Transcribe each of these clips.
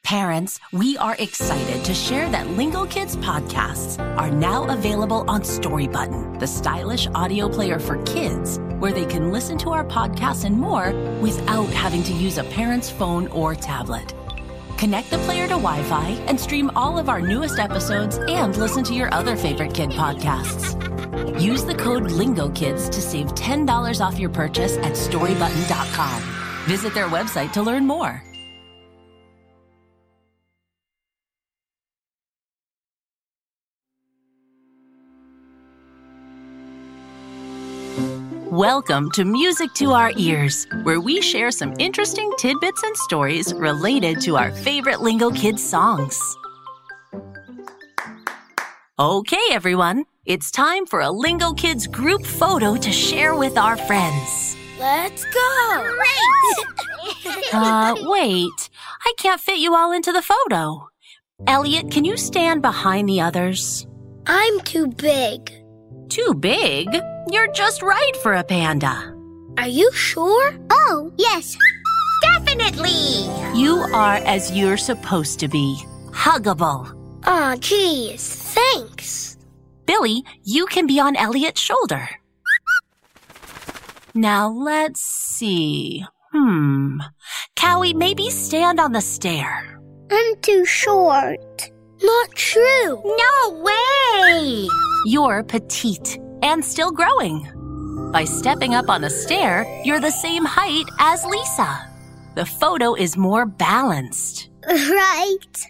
Parents, we are excited to share that Lingo Kids podcasts are now available on Storybutton, the stylish audio player for kids, where they can listen to our podcasts and more without having to use a parent's phone or tablet. Connect the player to Wi-Fi and stream all of our newest episodes and listen to your other favorite kid podcasts. Use the code LingoKids to save $10 off your purchase at storybutton.com. Visit their website to learn more. Welcome to Music to Our Ears, where we share some interesting tidbits and stories related to our favorite Lingo Kids songs. Okay, everyone, it's time for a Lingo Kids group photo to share with our friends. Let's go! Wait, I can't fit you all into the photo. Elliot, can you stand behind the others? I'm too big. Too big? You're just right for a panda. Are you sure? Oh, yes. Definitely! You are as you're supposed to be. Huggable. Aw, geez, thanks. Billy, you can be on Elliot's shoulder. Now let's see. Cowie, maybe stand on the stair. I'm too short. Not true. No way! You're petite and still growing. By stepping up on a stair, you're the same height as Lisa. The photo is more balanced. Right.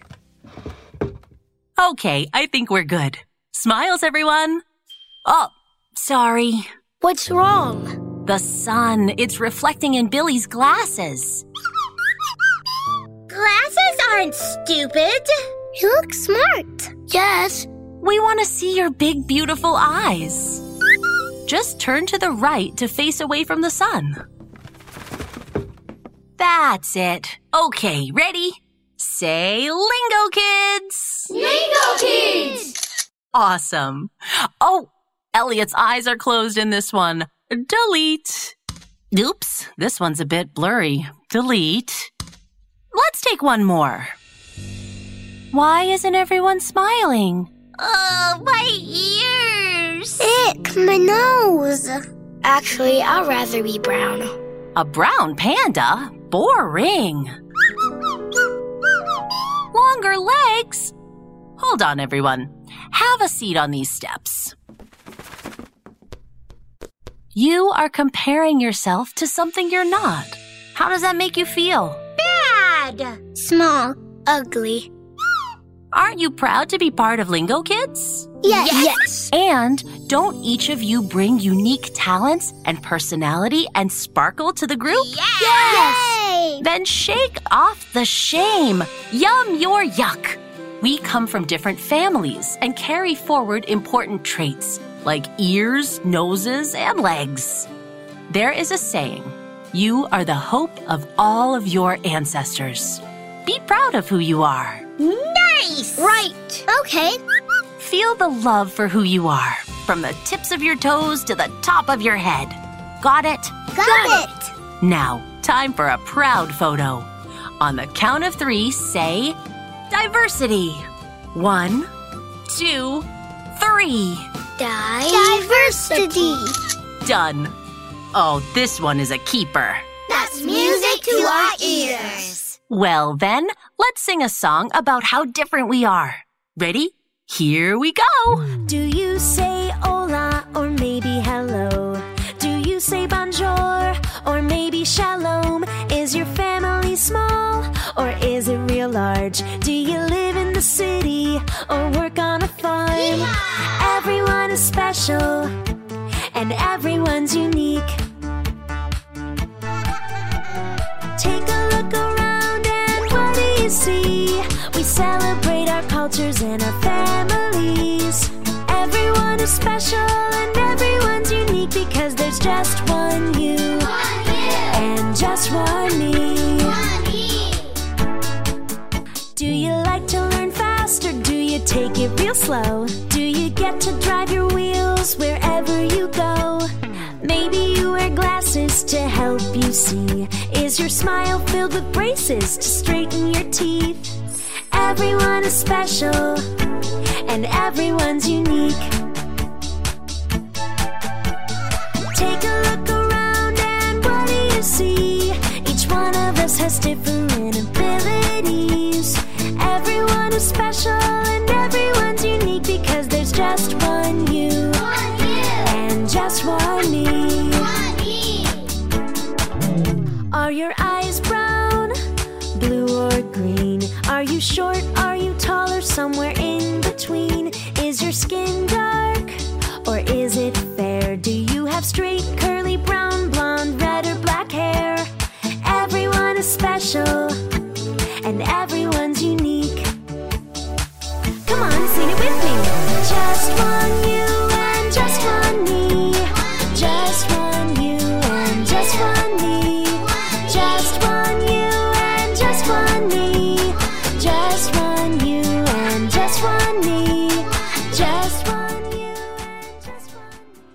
Okay, I think we're good. Smiles, everyone. Oh, sorry. What's wrong? The sun, it's reflecting in Billy's glasses. Glasses aren't stupid. You look smart. Yes. We want to see your big, beautiful eyes. Just turn to the right to face away from the sun. That's it. Okay, ready? Say Lingo Kids! Lingo Kids! Awesome. Oh, Elliot's eyes are closed in this one. Delete. Oops, this one's a bit blurry. Delete. Let's take one more. Why isn't everyone smiling? Oh, my ears! Ick, my nose. Actually, I'd rather be brown. A brown panda? Boring. Longer legs? Hold on, everyone. Have a seat on these steps. You are comparing yourself to something you're not. How does that make you feel? Bad! Small. Ugly. Aren't you proud to be part of Lingo Kids? Yes. And don't each of you bring unique talents and personality and sparkle to the group? Yes! Then shake off the shame. Yum your yuck. We come from different families and carry forward important traits like ears, noses, and legs. There is a saying, you are the hope of all of your ancestors. Be proud of who you are. Nice! Right. Okay. Feel the love for who you are, from the tips of your toes to the top of your head. Got it? Got it! Now, time for a proud photo. On the count of 3, say, diversity. 1, 2, 3. Diversity. Done. Oh, this one is a keeper. That's music to our ears. Well then, let's sing a song about how different we are. Ready? Here we go. Do you say hola or maybe hello? Do you say bonjour or maybe shalom? Is your family small or is it real large? Do you live in the city or work on a farm? Everyone is special and everyone's unique. Take a look around and what do you see? We celebrate our cultures and our families. Everyone is special and everyone's unique because there's just one you and just one me. Do you like to learn fast or do you take it real slow? Do you get to drive your wheels wherever you go? Maybe you wear glasses to help you see. Is your smile filled with braces to straighten your teeth? is special, and everyone's unique. Take a look around and what do you see? Each one of us has different abilities. Everyone is special and everyone's unique because there's just one you, and just one me. Are your eyes brown, blue or green? Are you short, are you tall, or somewhere in between? Is your skin dark or is it fair? Do you have straight, curly, brown, blonde, red, or black hair? Everyone is special and everyone's unique. Come on, sing it with me. Just one you and just one me. Just one you and just one me. Just one you and just one me. Just one you and just one me. Just one you and just one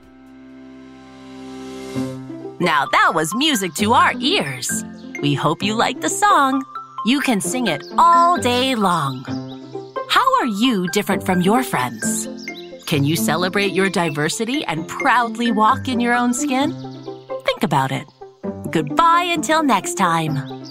me. Now that was music to our ears. We hope you liked the song. You can sing it all day long. How are you different from your friends? Can you celebrate your diversity and proudly walk in your own skin? Think about it. Goodbye until next time.